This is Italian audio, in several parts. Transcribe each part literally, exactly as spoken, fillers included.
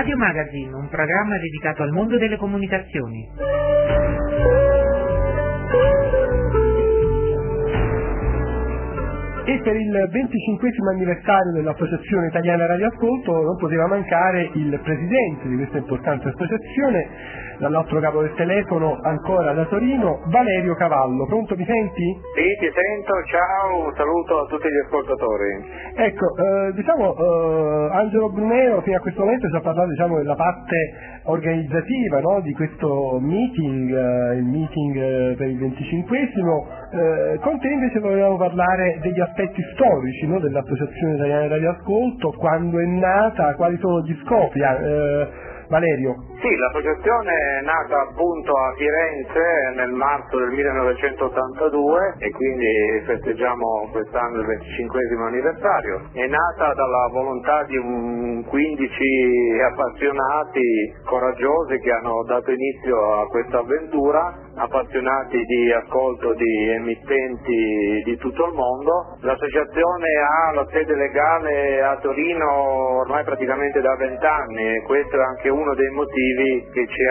Radio Magazine, un programma dedicato al mondo delle comunicazioni. E per il venticinquesimo anniversario dell'Associazione Italiana Radioascolto non poteva mancare il presidente di questa importante associazione, dall'altro capo del telefono, ancora da Torino, Valerio Cavallo. Pronto, mi senti? Sì, ti sento, ciao, un saluto a tutti gli ascoltatori. Ecco, eh, diciamo, eh, Angelo Brunero fino a questo momento ci ha parlato, diciamo, della parte organizzativa, no, di questo meeting, eh, il meeting eh, per il venticinquesimo. Eh, con te invece volevamo parlare degli aspetti storici, no, dell'Associazione Italiana Radioascolto, quando è nata, quali sono gli scopi, eh, Valerio? Sì, l'associazione è nata appunto a Firenze nel marzo del millenovecentottantadue e quindi festeggiamo quest'anno il venticinquesimo anniversario. È nata dalla volontà di un quindici appassionati coraggiosi che hanno dato inizio a questa avventura, appassionati di ascolto di emittenti di tutto il mondo. L'associazione ha la sede legale a Torino ormai praticamente da vent'anni e questo è anche uno dei motivi che ci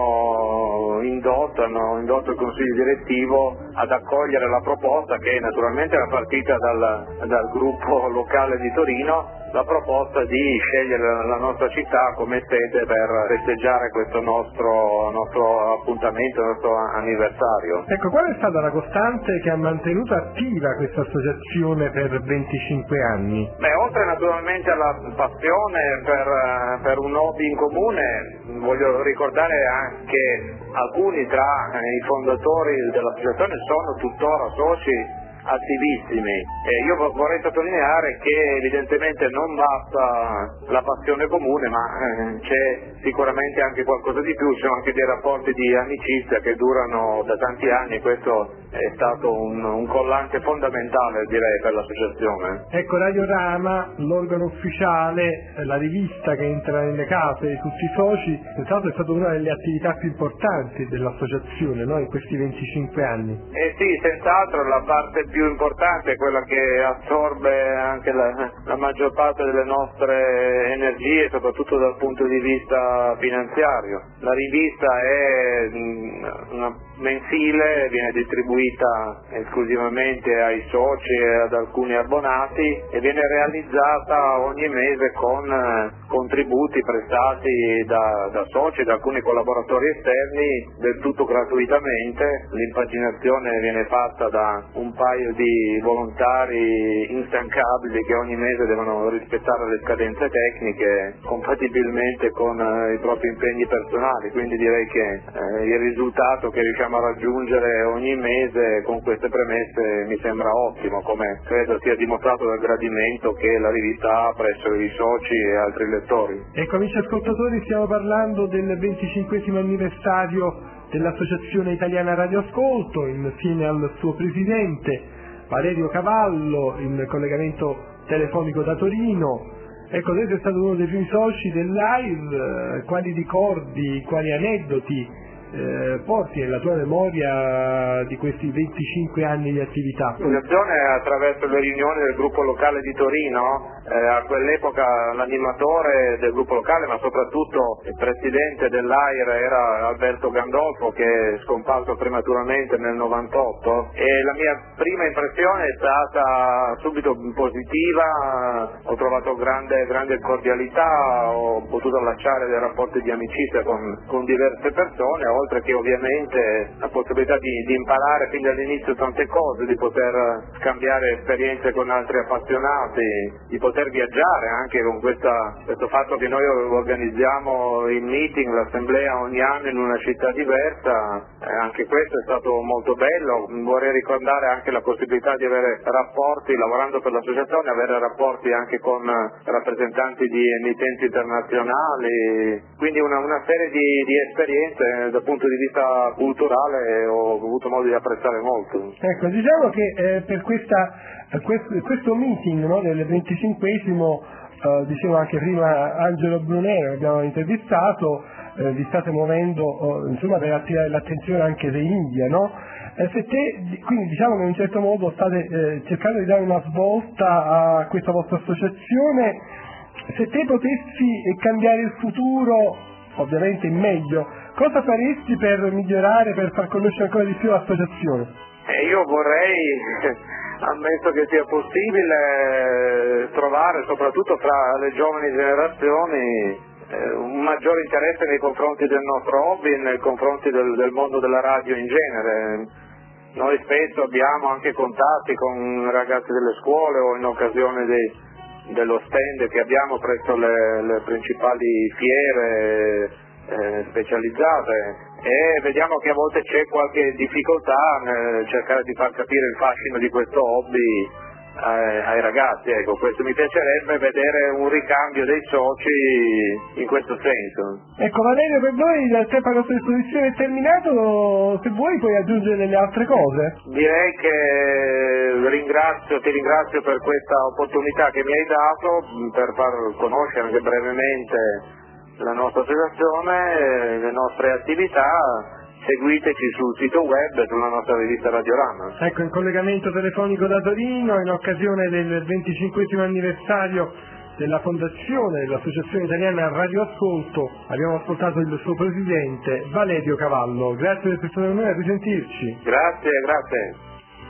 hanno indotto, hanno indotto il Consiglio direttivo ad accogliere la proposta, che naturalmente era partita dal, dal gruppo locale di Torino, la proposta di scegliere la nostra città come sede per festeggiare questo nostro, nostro appuntamento, il nostro anniversario. Ecco, qual è stata la costante che ha mantenuto attiva questa associazione per venticinque anni? Beh, oltre naturalmente alla passione per, per un hobby in comune, voglio ricordare anche alcuni tra i fondatori dell'associazione sono tuttora soci attivissimi e io vorrei sottolineare che evidentemente non basta la passione comune, ma eh, c'è sicuramente anche qualcosa di più, ci sono anche dei rapporti di amicizia che durano da tanti anni e questo è stato un, un collante fondamentale, direi, per l'associazione. Ecco, Radiorama, l'organo ufficiale, la rivista che entra nelle case di tutti i soci, senz'altro è stata una delle attività più importanti dell'associazione, no, in questi venticinque anni. Eh sì, senz'altro la parte più importante è quella che assorbe anche la, la maggior parte delle nostre energie, soprattutto dal punto di vista finanziario. La rivista è una mensile, viene distribuita esclusivamente ai soci e ad alcuni abbonati e viene realizzata ogni mese con contributi prestati da, da soci e da alcuni collaboratori esterni del tutto gratuitamente. L'impaginazione viene fatta da un paio di volontari instancabili che ogni mese devono rispettare le scadenze tecniche compatibilmente con eh, i propri impegni personali, quindi direi che eh, il risultato che riusciamo a raggiungere ogni mese con queste premesse mi sembra ottimo, come credo sia dimostrato dal gradimento che la rivista ha presso i soci e altri lettori. Ecco, amici ascoltatori, stiamo parlando del venticinquesimo anniversario dell'Associazione Italiana Radioascolto, insieme al suo presidente Valerio Cavallo, in collegamento telefonico da Torino. Ecco, lei è stato uno dei primi soci del live, eh, quali ricordi, quali aneddoti eh, porti nella tua memoria di questi venticinque anni di attività? L'associazione, attraverso le riunioni del gruppo locale di Torino, eh, a quell'epoca l'animatore del gruppo locale, ma soprattutto il presidente dell'A I R era Alberto Gandolfo, che è scomparso prematuramente nel novantotto, e la mia prima impressione è stata subito positiva, ho trovato grande, grande cordialità, ho potuto allacciare dei rapporti di amicizia con, con diverse persone, oltre che ovviamente la possibilità di, di imparare fin dall'inizio tante cose, di poter scambiare esperienze con altri appassionati, di poter viaggiare anche con questa, questo fatto che noi organizziamo il meeting, l'assemblea ogni anno in una città diversa, eh, anche questo è stato molto bello. Vorrei ricordare anche la possibilità di avere rapporti, lavorando per l'associazione, avere rapporti anche con rappresentanti di emittenti internazionali, quindi una, una serie di, di esperienze dal punto di vista culturale ho avuto modo di apprezzare molto. Ecco, diciamo che eh, per questa, questo, questo meeting, no, del venticinquesimo, eh, dicevo anche prima Angelo Brunero, che abbiamo intervistato, eh, vi state muovendo oh, insomma per attirare l'attenzione anche dei media, no? Eh, se te, quindi diciamo che in un certo modo state eh, cercando di dare una svolta a questa vostra associazione, se te potessi cambiare il futuro, ovviamente in meglio, cosa faresti per migliorare, per far conoscere ancora di più l'associazione? Eh, io vorrei, ammesso che sia possibile, trovare soprattutto fra le giovani generazioni un maggiore interesse nei confronti del nostro hobby e nei confronti del, del mondo della radio in genere. Noi spesso abbiamo anche contatti con ragazzi delle scuole o in occasione dei, dello stand che abbiamo presso le, le principali fiere eh, specializzate, e vediamo che a volte c'è qualche difficoltà nel cercare di far capire il fascino di questo hobby ai ragazzi. Ecco, questo mi piacerebbe vedere un ricambio dei soci in questo senso. Ecco Valerio, per noi il tempo a nostra disposizione è terminato, se vuoi puoi aggiungere delle altre cose. Direi che ringrazio, ti ringrazio per questa opportunità che mi hai dato per far conoscere anche brevemente la nostra associazione, le nostre attività. Seguiteci sul sito web e sulla nostra rivista Radiorama. Ecco, in collegamento telefonico da Torino, in occasione del venticinquesimo anniversario della fondazione dell'Associazione Italiana Radio Ascolto, abbiamo ascoltato il suo presidente Valerio Cavallo. Grazie per essere stato con noi, a risentirci. Grazie, grazie.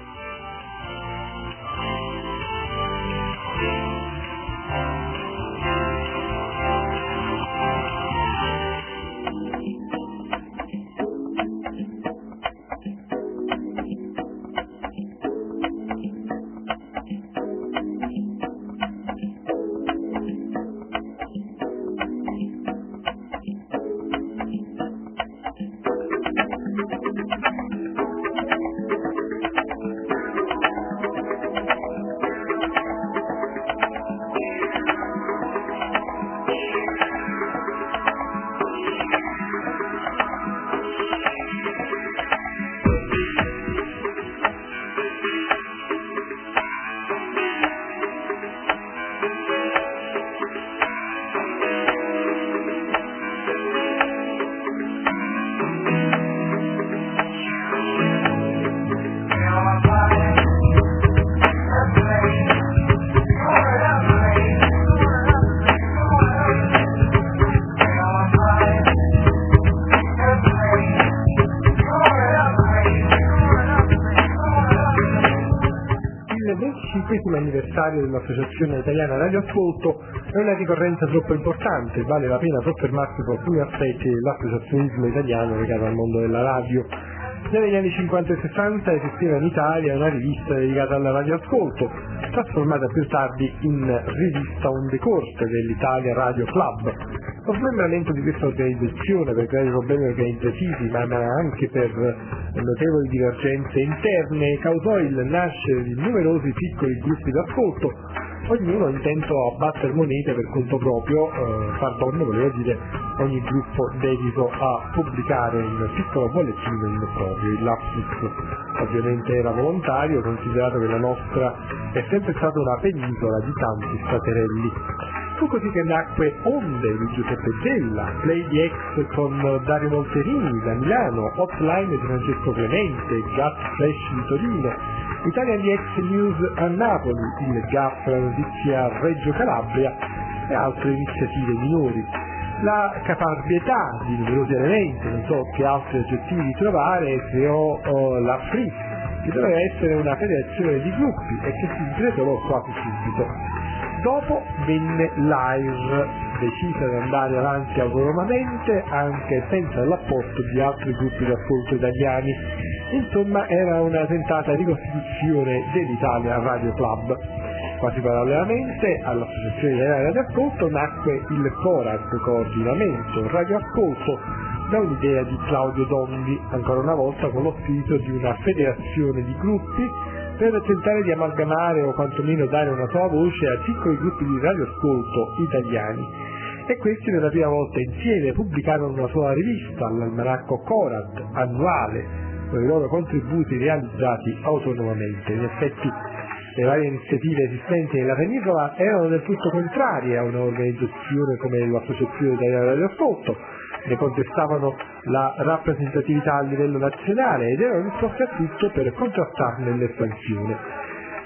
Anniversario dell'Associazione Italiana Radio Ascolto è una ricorrenza troppo importante, vale la pena soffermarsi su alcuni aspetti dell'associazionismo italiano legato al mondo della radio. Negli anni cinquanta e sessanta esisteva in Italia una rivista dedicata alla radio ascolto, trasformata più tardi in rivista onde corte dell'Italia Radio Club. Lo smembramento di questa organizzazione per gravi problemi organizzativi, ma anche per notevoli divergenze interne, causò il nascere di numerosi piccoli gruppi d'ascolto, ognuno intento a battere monete per conto proprio, eh, pardon, volevo dire ogni gruppo dedito a pubblicare un piccolo bollettino in proprio. Il lapsus ovviamente era volontario, considerato che la nostra è sempre stata una penisola di tanti staterelli. Fu così che nacque Onde di Giuseppe Zella, Play di X con Dario Molterini da Milano, Hotline di Francesco Clemente, Gas Flash di Torino, Italia di X News a Napoli, il G A F Notizia a Reggio Calabria e altre iniziative minori. La caparbietà di numerosi elementi, non so che altri aggettivi trovare, creò oh, la F R I, che doveva essere una federazione di gruppi e che si sgretolò quasi subito. Dopo venne l'Air, decisa ad andare avanti autonomamente anche senza l'apporto di altri gruppi d'ascolto italiani. Insomma, era una tentata ricostituzione dell'Italia Radio Club. Quasi parallelamente all'Associazione Italiana Radio Ascolto nacque il CORAD, Coordinamento Radio Ascolto, da un'idea di Claudio Dondi, ancora una volta con lo spirito di una federazione di gruppi per tentare di amalgamare o quantomeno dare una sola voce a piccoli gruppi di radioascolto italiani. E questi per la prima volta insieme pubblicarono una sola rivista, l'almanacco Corad, annuale, con i loro contributi realizzati autonomamente. In effetti le varie iniziative esistenti nella penisola erano del tutto contrarie a un'organizzazione come l'Associazione Italiana Radio Ascolto, ne contestavano la rappresentatività a livello nazionale ed erano disposti a tutto per contrastarne l'espansione.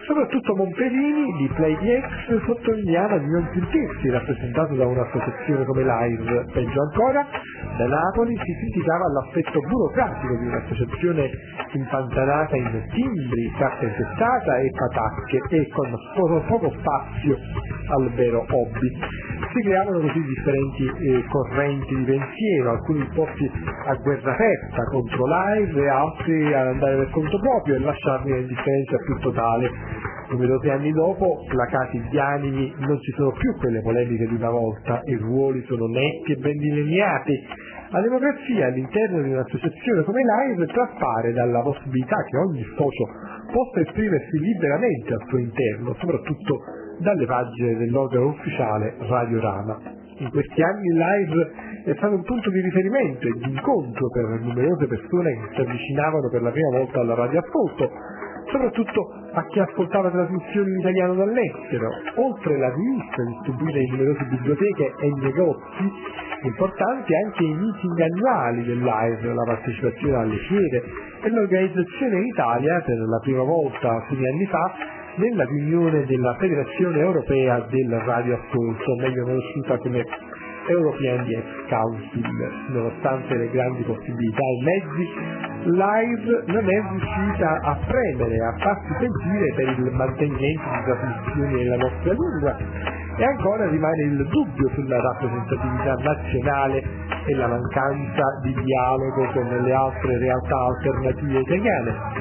Soprattutto Monperini di PlayDX sottolineava di non sentirsi rappresentato da un'associazione come Live, peggio ancora, da Napoli si criticava l'aspetto burocratico di un'associazione impantanata in timbri, carta intestata e patacche e con poco, poco spazio al vero hobby. Si creavano così differenti eh, correnti di pensiero, alcuni disposti a guerra aperta contro Live e altri ad andare per conto proprio e lasciarli nell'indifferenza più totale. Numerosi anni dopo, placati gli animi, non ci sono più quelle polemiche di una volta, i ruoli sono netti e ben delineati. La democrazia all'interno di un'associazione come Live traspare dalla possibilità che ogni socio possa esprimersi liberamente al suo interno, soprattutto dalle pagine dell'organo ufficiale Radiorama. In questi anni Live è stato un punto di riferimento e di incontro per numerose persone che si avvicinavano per la prima volta alla radioascolto, soprattutto a chi ascoltava trasmissioni in italiano dall'estero. Oltre la rivista distribuita in numerose biblioteche e negozi, importanti anche i meeting annuali del Live, la partecipazione alle fiere e l'organizzazione in Italia, per la prima volta alcuni anni fa, nella riunione della Federazione Europea del Radioascolto, meglio conosciuta come European D F Council. Nonostante le grandi possibilità e mezzi, Live non è riuscita a premere, a farsi sentire per il mantenimento di trasmissioni nella nostra lingua e ancora rimane il dubbio sulla rappresentatività nazionale e la mancanza di dialogo con le altre realtà alternative italiane.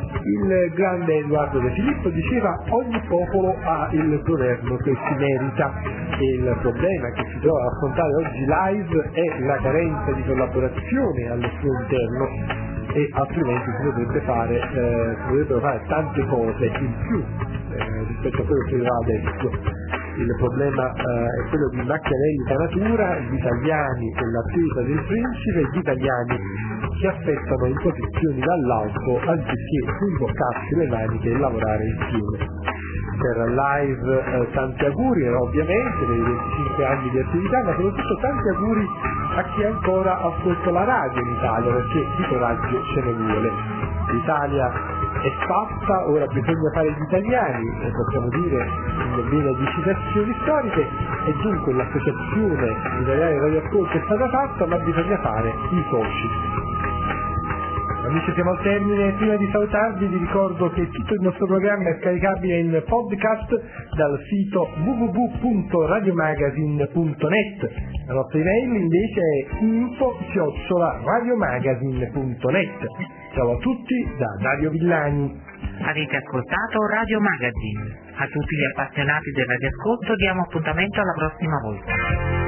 Il grande Edoardo De Filippo diceva: ogni popolo ha il governo che si merita, e il problema che si trova ad affrontare oggi Live è la carenza di collaborazione al suo interno, e altrimenti si potrebbe fare, eh, si potrebbero fare tante cose in più eh, rispetto a quello che si fa adesso. Il problema eh, è quello di Machiavelli da natura, gli italiani e l'attesa del principe, gli italiani che aspettano imposizioni dall'alto anziché imboccarsi le maniche e lavorare insieme. Per Live eh, tanti auguri ovviamente per i venticinque anni di attività, ma soprattutto tanti auguri a chi ancora ascolta la radio in Italia, perché di coraggio ce ne vuole. L'Italia è fatta, ora bisogna fare gli italiani, e possiamo dire in vena di citazioni storiche, e dunque l'associazione italiana radioascolto è stata fatta, ma bisogna fare i soci. Amici, siamo al termine. Prima di salutarvi vi ricordo che tutto il nostro programma è scaricabile in podcast dal sito w w w punto radiomagazine punto net. La nostra email invece è info chiocciola radiomagazine punto net. Ciao a tutti da Dario Villani. Avete ascoltato Radio Magazine. A tutti gli appassionati del radioascolto diamo appuntamento alla prossima volta.